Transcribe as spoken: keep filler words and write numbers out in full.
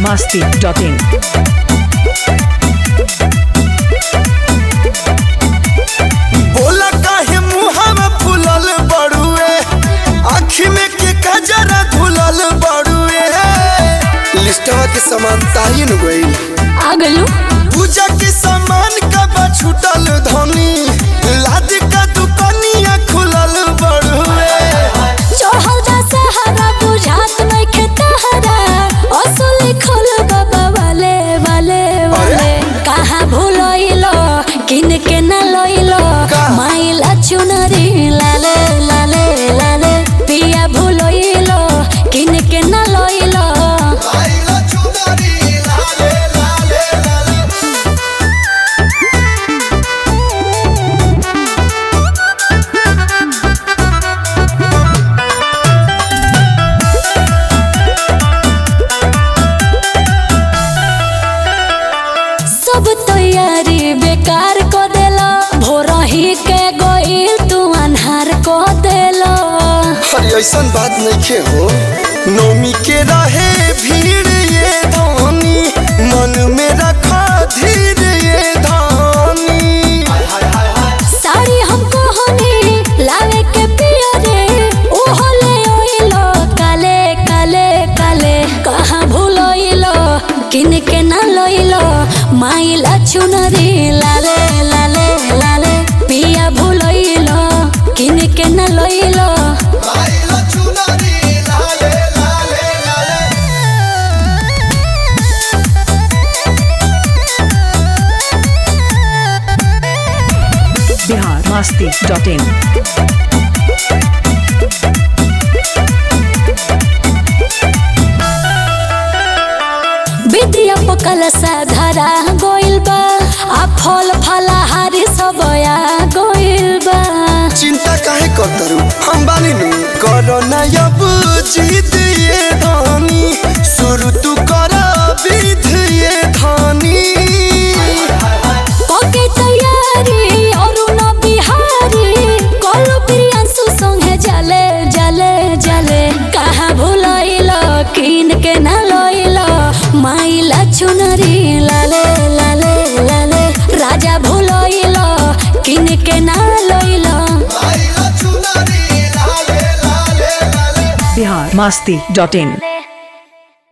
masti dot in. बोला काहे मुहावा फुलल बड़ुए, आँखी में के कजरा धुलल बड़ुए। लिस्टवा के सामान ताही न गइल आगलू पूजा के सामान कब छूटल धनी, लाद का दुकानिया खुलल बड़ुए। चढ़ल जा सहारा बुझात नहीं खेतहरा, असली खोल बाबा वाले वाले वाले। कहाँ भूलइलो किन के न लइलो, माइला चुनरी लाले लाले लाले। पिया भूलइलो किन के न लइलो, माइला चुनरी लाले लाले लाले। सब तैयारी बेकार को देला। भोरही के गोइल तू अन्हार को देला। अरे ऐसन बात नहीं हो, नौमी के रहे भीड़ ये धानी, मन में रखा धीर ये धानी। साड़ी हमको होनी लावे के पिया रे, ओहो ले ओइलो काले काले काले। कहाँ भूलोइलो किन के न लोइलो, माइला चुनरी लाले लाले लाले। पिया भूलोइलो किन के न लोइलो, माइला चुनरी लाले लाले लाले। Bihar masti dot in. विद्या पकल साधारा गोइल बा, आ फल फलाहारी सब आ गोइल बा। चिंता काहे करतरू, हम बानी नु करो ना अब जीत ये धानी, शुरू तू कर विध ये धानी। पके तैयारी अरुण बिहारी, कलु प्रियांशु संगे जले जले जले। कहाँ भूलइलो किन के न लइलो, माइला चुनरी लाले लाले लाले। राजा भूलइलो किन के न लइलो, माइला चुनरी लाले लाले लाले। Bihar masti dot in.